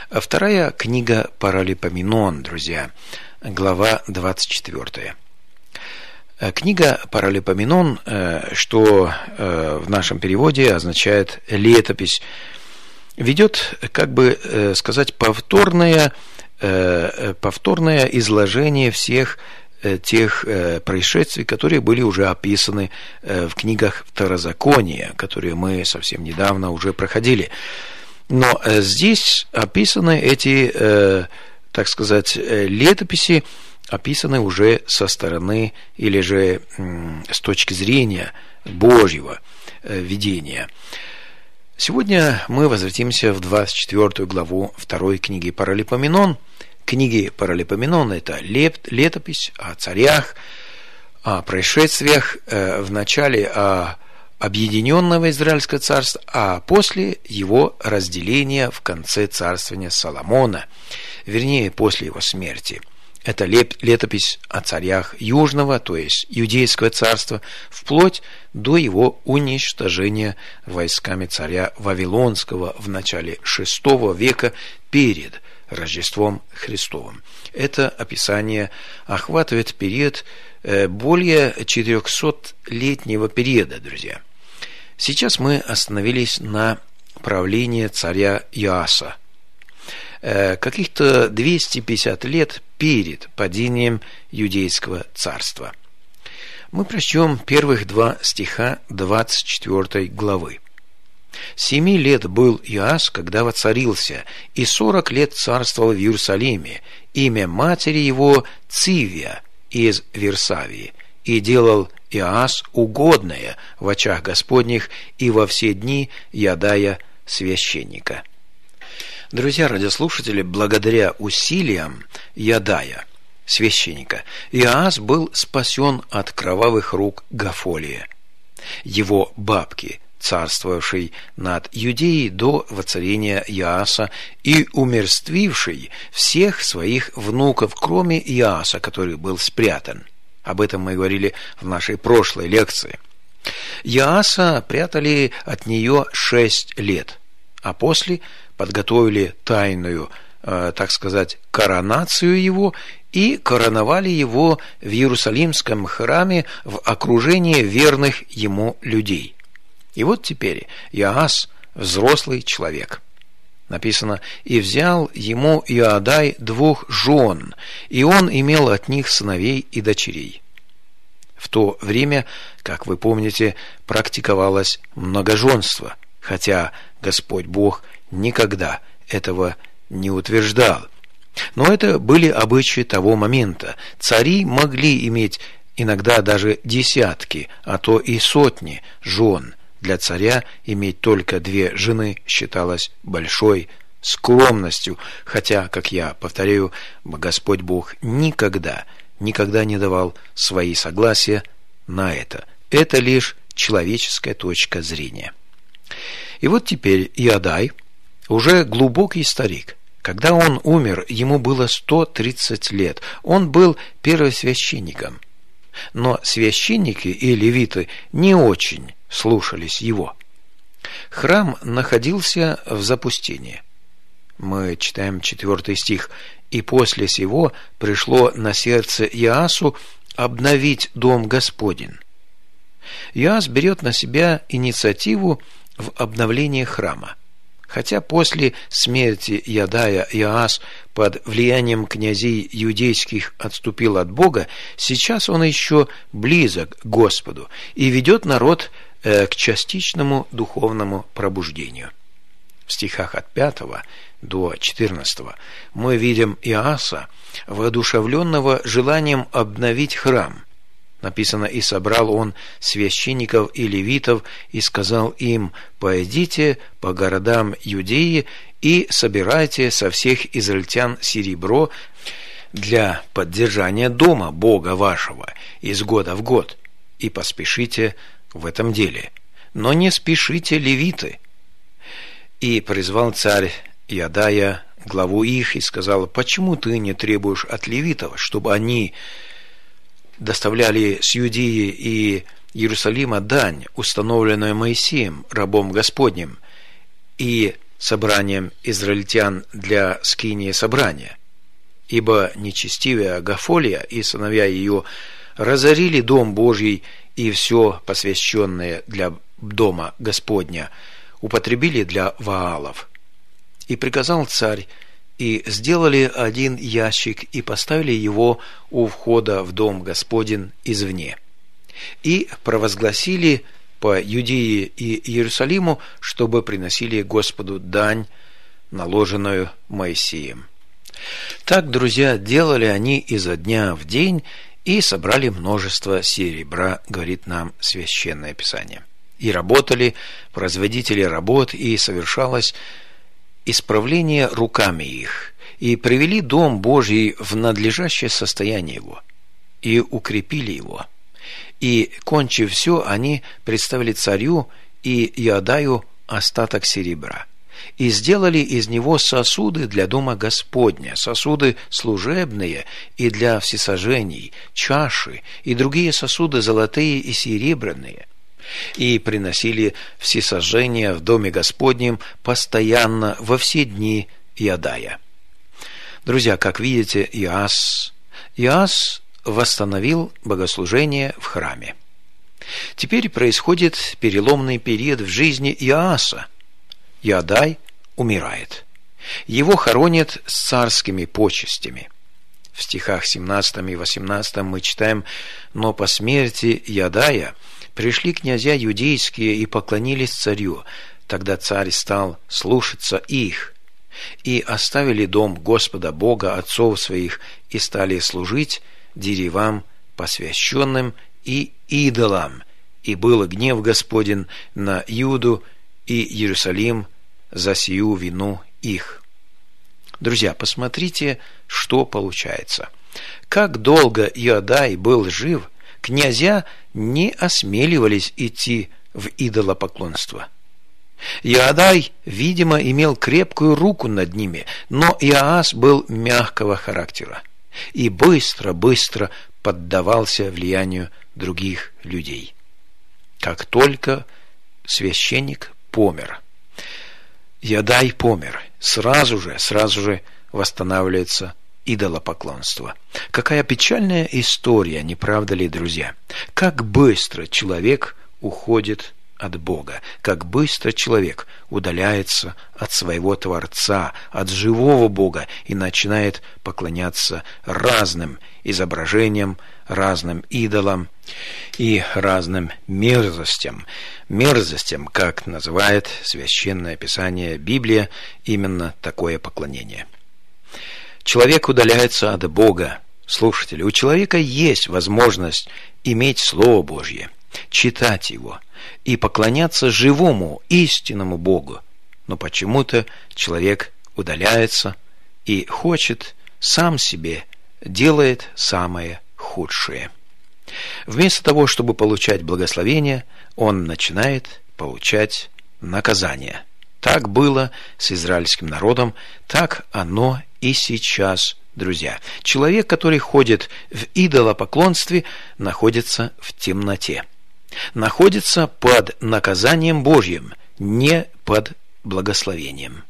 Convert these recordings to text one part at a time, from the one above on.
Вторая книга Паралипоменон, друзья, глава 24. Книга Паралипоменон, что в нашем переводе означает «летопись», ведет, как бы сказать, повторное изложение всех тех происшествий, которые были уже описаны в книгах Второзакония, которые мы совсем недавно уже проходили. Но здесь описаны эти, так сказать, летописи, описаны уже со стороны или же с точки зрения Божьего видения. Сегодня мы возвратимся в 24 главу 2 книги Паралипоменон. Книги Паралипоменон – это летопись о царях, о происшествиях в начале объединенного Израильского царства, а после его разделения в конце царствования Соломона, вернее, после его смерти. Это летопись о царях Южного, то есть Иудейского царства, вплоть до его уничтожения войсками царя Вавилонского в начале VI века перед Рождеством Христовым. Это описание охватывает период более 400-летнего периода, друзья. Сейчас мы остановились на правлении царя Иоаса. Каких-то 250 лет перед падением Иудейского царства. Мы прочтем первых 2 стиха 24 главы. 7 лет был Иоас, когда воцарился, и 40 лет царствовал в Иерусалиме. Имя матери его Цивия из Вирсавии. И делал Иоас угодное в очах Господних и во все дни Иодая священника. Друзья радиослушатели, благодаря усилиям Иодая, священника, Иоас был спасен от кровавых рук Гафолия, его бабки, царствовавшей над Иудеей до воцарения Иоаса и умерствившей всех своих внуков, кроме Иоаса, который был спрятан. Об этом мы говорили в нашей прошлой лекции. Иоаса прятали от нее 6 лет, а после подготовили тайную, так сказать, коронацию его и короновали его в Иерусалимском храме в окружении верных ему людей. И вот теперь Иоас взрослый человек. Написано: «И взял ему Иодай 2 жен, и он имел от них сыновей и дочерей». В то время, как вы помните, практиковалось многоженство, хотя Господь Бог никогда этого не утверждал. Но это были обычаи того момента. Цари могли иметь иногда даже десятки, а то и сотни жен. Для царя иметь только 2 жены считалось большой скромностью, хотя, как я повторяю, Господь Бог никогда не давал свои согласия на это. Это лишь человеческая точка зрения. И вот теперь Иодай, уже глубокий старик, когда он умер, ему было 130 лет. Он был первосвященником. Но священники и левиты не очень слушались его. Храм находился в запустении. Мы читаем 4 стих. «И после сего пришло на сердце Иоасу обновить дом Господень». Иоас берет на себя инициативу в обновлении храма. Хотя после смерти Иодая Иоас под влиянием князей иудейских отступил от Бога, сейчас он еще близок к Господу и ведет народ к частичному духовному пробуждению. В стихах от 5 до 14 мы видим Иоаса, воодушевленного желанием обновить храм. Написано: «И собрал он священников и левитов, и сказал им: пойдите по городам Иудеи и собирайте со всех израильтян серебро для поддержания дома Бога вашего из года в год, и поспешите в этом деле, но не спешите, левиты». И призвал царь Иодая, главу их, и сказал: почему ты не требуешь от левитов, чтобы они доставляли с Иудеи и Иерусалима дань, установленную Моисеем, рабом Господним, и собранием израильтян для скинии собрания, ибо нечестивая Агафолия и сыновья ее разорили дом Божий и все посвященное для дома Господня употребили для Ваалов. И приказал царь, и сделали один ящик, и поставили его у входа в дом Господень извне. И провозгласили по Иудее и Иерусалиму, чтобы приносили Господу дань, наложенную Моисеем. Так, друзья, делали они изо дня в день, и собрали множество серебра, говорит нам Священное Писание. И работали производители работ, и совершалось исправление руками их, и привели дом Божий в надлежащее состояние его, и укрепили его. И, кончив все, они представили царю и Иодаю остаток серебра, и сделали из него сосуды для дома Господня, сосуды служебные и для всесожжений, чаши и другие сосуды золотые и серебряные, и приносили всесожжения в доме Господнем постоянно во все дни Иодая. Друзья, как видите, Иоас восстановил богослужение в храме. Теперь происходит переломный период в жизни Иоаса. Иодай умирает. Его хоронят с царскими почестями. В стихах 17 и 18 мы читаем: «Но по смерти Иодая пришли князья юдейские и поклонились царю. Тогда царь стал слушаться их, и оставили дом Господа Бога отцов своих, и стали служить деревам посвященным и идолам. И был гнев Господень на Иуду и Иерусалим за сию вину их». Друзья, посмотрите, что получается. Как долго Иодай был жив, князья не осмеливались идти в идолопоклонство. Иодай, видимо, имел крепкую руку над ними, но Иоас был мягкого характера и быстро поддавался влиянию других людей. Как только священник помер, Иодай помер, сразу же восстанавливается идолопоклонство. Какая печальная история, не правда ли, друзья? Как быстро человек уходит от Бога, как быстро человек удаляется от своего Творца, от живого Бога и начинает поклоняться разным изображениям, разным идолам и разным мерзостям, как называет Священное Писание, Библия, именно такое поклонение. Человек удаляется от Бога. Слушатели, у человека есть возможность иметь Слово Божье, читать его и поклоняться живому, истинному Богу. Но почему-то человек удаляется и хочет сам себе, делает самое худшее. Вместо того, чтобы получать благословение, он начинает получать наказание. Так было с израильским народом, так оно и сейчас, друзья. Человек, который ходит в идолопоклонстве, находится в темноте, находится под наказанием Божьим, не под благословением.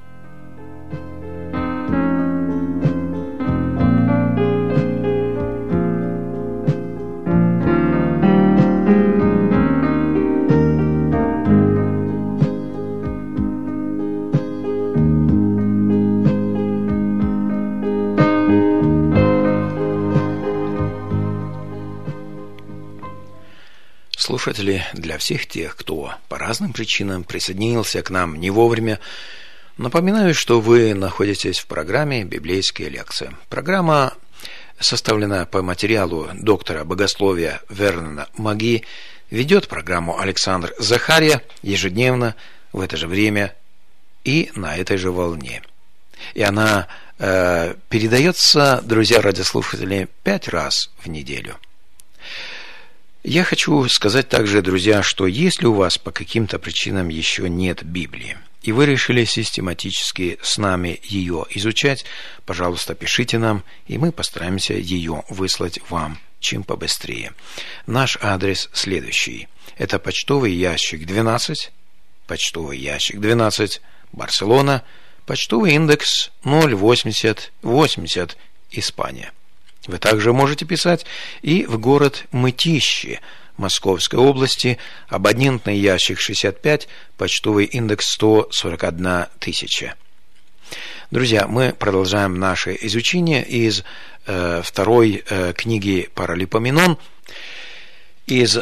Слушатели, для всех тех, кто по разным причинам присоединился к нам не вовремя, напоминаю, что вы находитесь в программе «Библейские лекции». Программа составлена по материалу доктора богословия Вернона Маги. Ведет программу Александр Захарья ежедневно в это же время и на этой же волне. И она передается, друзья радиослушатели, 5 раз в неделю. Я хочу сказать также, друзья, что если у вас по каким-то причинам еще нет Библии, и вы решили систематически с нами ее изучать, пожалуйста, пишите нам, и мы постараемся ее выслать вам чем побыстрее. Наш адрес следующий. Это почтовый ящик 12, Барселона, почтовый индекс 08080, Испания. Вы также можете писать и в город Мытищи Московской области, абонентный ящик 65, почтовый индекс 141 тысяча. Друзья, мы продолжаем наше изучение из второй книги Паралипоменон. Из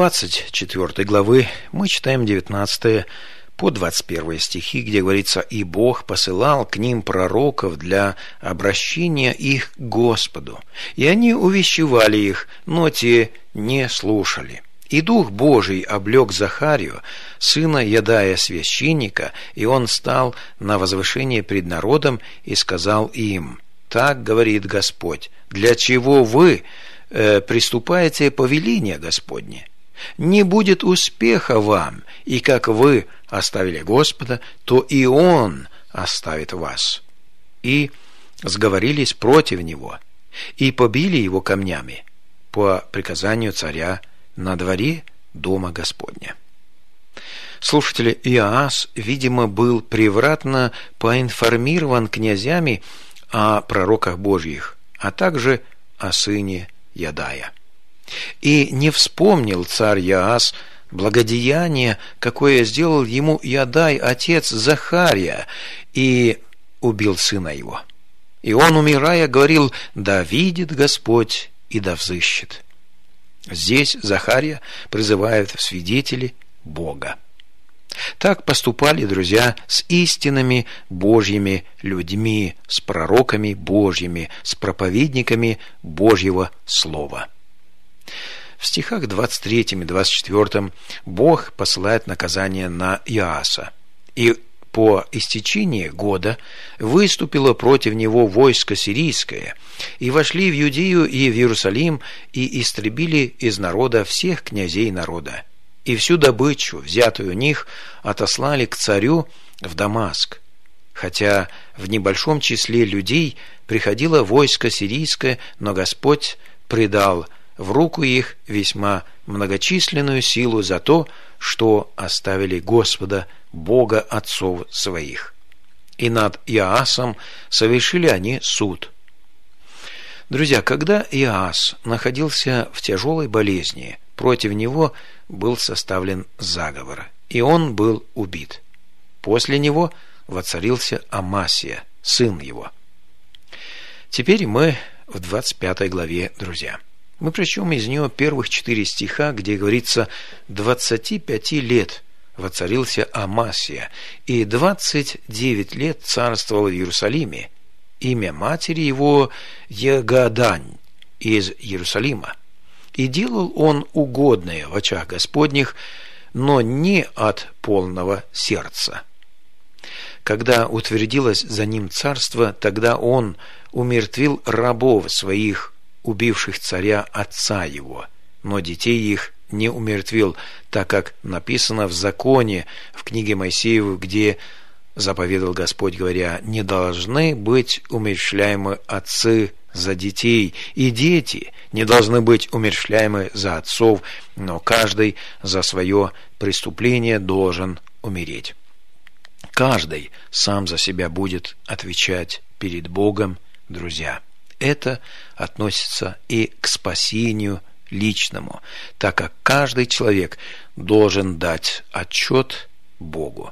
24 главы мы читаем 19 по 21 стихи, где говорится: «И Бог посылал к ним пророков для обращения их к Господу, и они увещевали их, но те не слушали. И Дух Божий облек Захарию, сына Ядая священника, и он стал на возвышение пред народом и сказал им: так говорит Господь, для чего вы приступаете повеление Господне? Не будет успеха вам, и как вы оставили Господа, то и Он оставит вас». И сговорились против него, и побили его камнями по приказанию царя на дворе дома Господня. Слушатели, Иоас, видимо, был превратно поинформирован князями о пророках Божьих, а также о сыне Ядая. И не вспомнил царь Иоас благодеяние, какое сделал ему Ядай, отец Захария, и убил сына его. И он, умирая, говорил: «Да видит Господь и да взыщет». Здесь Захария призывает в свидетели Бога. Так поступали, друзья, с истинными Божьими людьми, с пророками Божьими, с проповедниками Божьего Слова. В стихах 23 и 24 Бог посылает наказание на Иоаса. И по истечении года выступило против него войско сирийское, и вошли в Иудею и в Иерусалим, и истребили из народа всех князей народа, и всю добычу, взятую у них, отослали к царю в Дамаск. Хотя в небольшом числе людей приходило войско сирийское, но Господь предал в руку их весьма многочисленную силу за то, что оставили Господа, Бога отцов своих. И над Иоасом совершили они суд. Друзья, когда Иоас находился в тяжелой болезни, против него был составлен заговор, и он был убит. После него воцарился Амасия, сын его. Теперь мы в 25 главе, друзья. Мы прочтем из нее первых 4 стиха, где говорится: 25 лет воцарился Амасия, и 29 лет царствовал в Иерусалиме. Имя матери его Егадань из Иерусалима. И делал он угодное в очах Господних, но не от полного сердца. Когда утвердилось за ним царство, тогда он умертвил рабов своих, убивших царя отца его, но детей их не умертвил, так как написано в законе в книге Моисеевой, где заповедал Господь, говоря: «Не должны быть умерщвляемы отцы за детей, и дети не должны быть умерщвляемы за отцов, но каждый за свое преступление должен умереть». Каждый сам за себя будет отвечать перед Богом, друзья. Это относится и к спасению личному, так как каждый человек должен дать отчет Богу.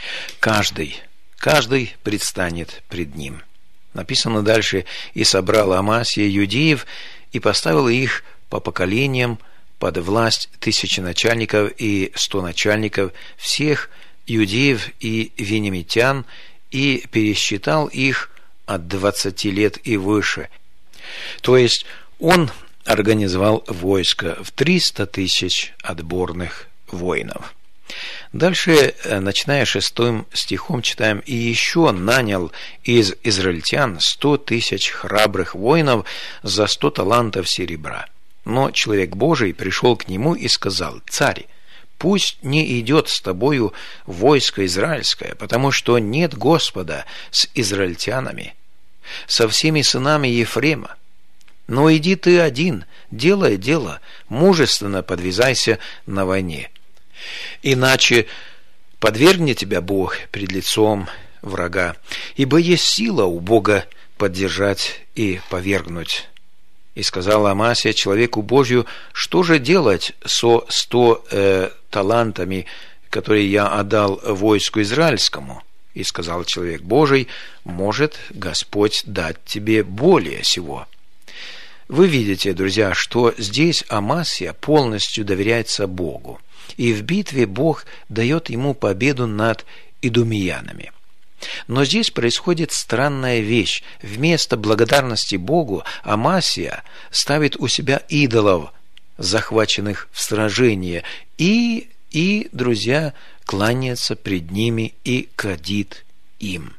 Каждый предстанет пред Ним. Написано дальше: «И собрал Амасия юдеев, и поставил их по поколениям под власть 1000 начальников и 100 начальников всех иудеев и вениамитян, и пересчитал их от 20 лет и выше». То есть он организовал войско в 300 тысяч отборных воинов. Дальше, начиная 6 стихом, читаем: «И еще нанял из израильтян 100 тысяч храбрых воинов за 100 талантов серебра. Но человек Божий пришел к нему и сказал: царь, пусть не идет с тобою войско израильское, потому что нет Господа с израильтянами, со всеми сынами Ефрема. Но иди ты один, делай дело, мужественно подвязайся на войне. Иначе подвергнет тебя Бог пред лицом врага, ибо есть сила у Бога поддержать и повергнуть. И сказала Амасия человеку Божию: что же делать со 100 талантами, которые я отдал войску израильскому? И сказал человек Божий: может Господь дать тебе более сего. Вы видите, друзья, что здесь Амасия полностью доверяется Богу, и в битве Бог дает ему победу над идумеянами. Но здесь происходит странная вещь. Вместо благодарности Богу Амасия ставит у себя идолов, захваченных в сражении, и, друзья, кланяется пред ними и кадит им.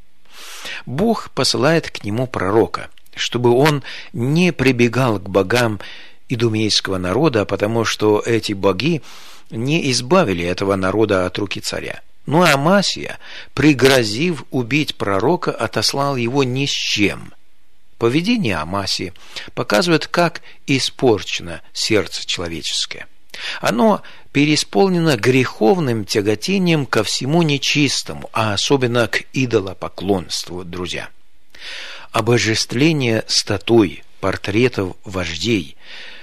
Бог посылает к нему пророка, чтобы он не прибегал к богам идумейского народа, потому что эти боги не избавили этого народа от руки царя. Но Амасия, пригрозив убить пророка, отослал его ни с чем. Поведение Амасии показывает, как испорчено сердце человеческое. Оно переисполнено греховным тяготением ко всему нечистому, а особенно к идолопоклонству, друзья. Обожествление статуй, портретов вождей,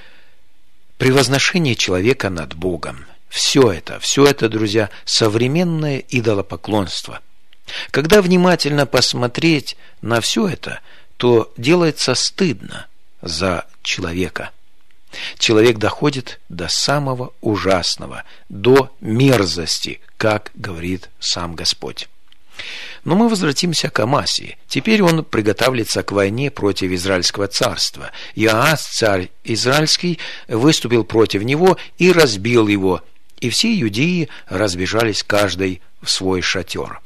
превозношение человека над Богом – все это, друзья, современное идолопоклонство. Когда внимательно посмотреть на все это, то делается стыдно за человека. Человек доходит до самого ужасного, до мерзости, как говорит сам Господь. Но мы возвратимся к Амасии. Теперь он приготавливается к войне против Израильского царства. Иоас, царь израильский, выступил против него и разбил его, и все иудеи разбежались каждый в свой шатер.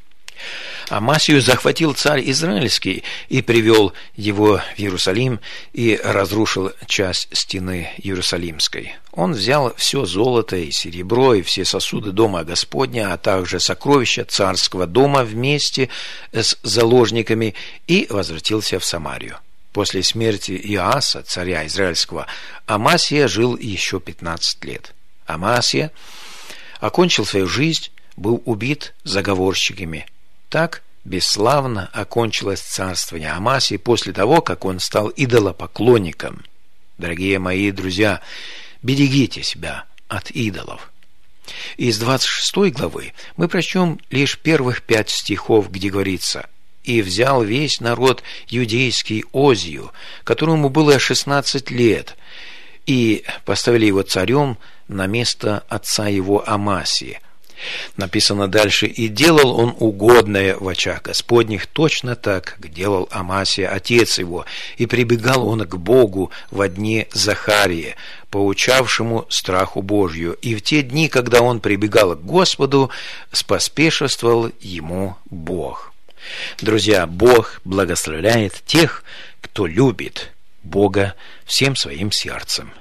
Амасию захватил царь израильский и привел его в Иерусалим и разрушил часть стены Иерусалимской. Он взял все золото и серебро и все сосуды дома Господня, а также сокровища царского дома вместе с заложниками, и возвратился в Самарию. После смерти Иоаса, царя израильского, Амасия жил еще 15 лет. Амасия окончил свою жизнь, был убит заговорщиками. Так бесславно окончилось царствование Амасии после того, как он стал идолопоклонником. Дорогие мои друзья, берегите себя от идолов. Из 26 главы мы прочтем лишь первых 5 стихов, где говорится: «И взял весь народ юдейский Озию, которому было 16 лет, и поставили его царем на место отца его Амасии». Написано дальше: «И делал он угодное в очах Господних, точно так, как делал Амасия, отец его, и прибегал он к Богу во дне Захарии, поучавшему страху Божью, и в те дни, когда он прибегал к Господу, споспешествовал ему Бог». Друзья, Бог благословляет тех, кто любит Бога всем своим сердцем.